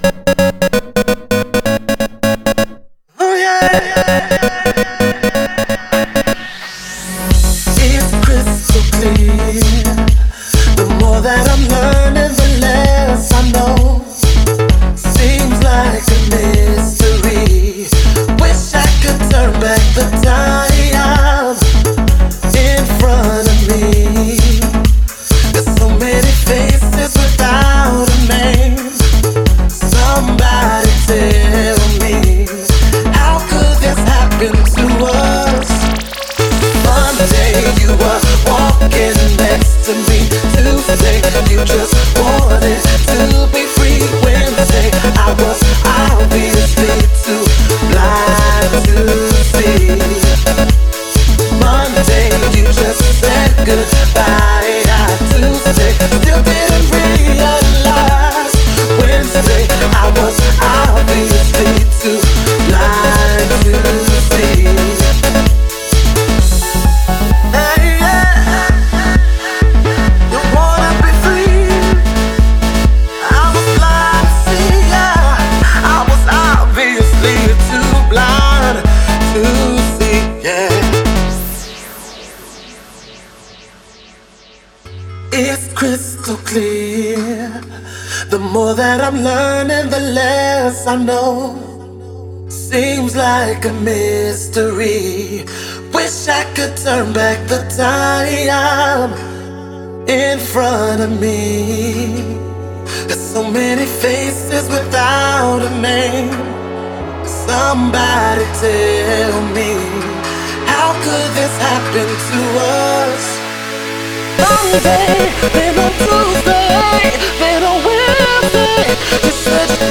Oh yeah. It's crystal clear. The more that I'm learning, the less I know. Seems like a mystery. Wish I could turn back the time in front of me. There's so many faces without a name. Somebody tell me, how could this happen to us? Monday you were walking next to me. Tuesday you just wanted to be free. Wednesday I was obviously too blind to see. Monday you just said goodbye. Tuesday still didn't realize. Wednesday I was obviously too blind to see. Hey, yeah. You wanna be free? I was blind to see, yeah. I was obviously too blind to see, yeah. It's crystal clear. The more that I'm learning, the less I know. Seems like a mystery. Wish I could turn back the time in front of me. There's so many faces without a name. Somebody tell me, how could this happen to us? Monday, then on Tuesday, then on Wednesday, you said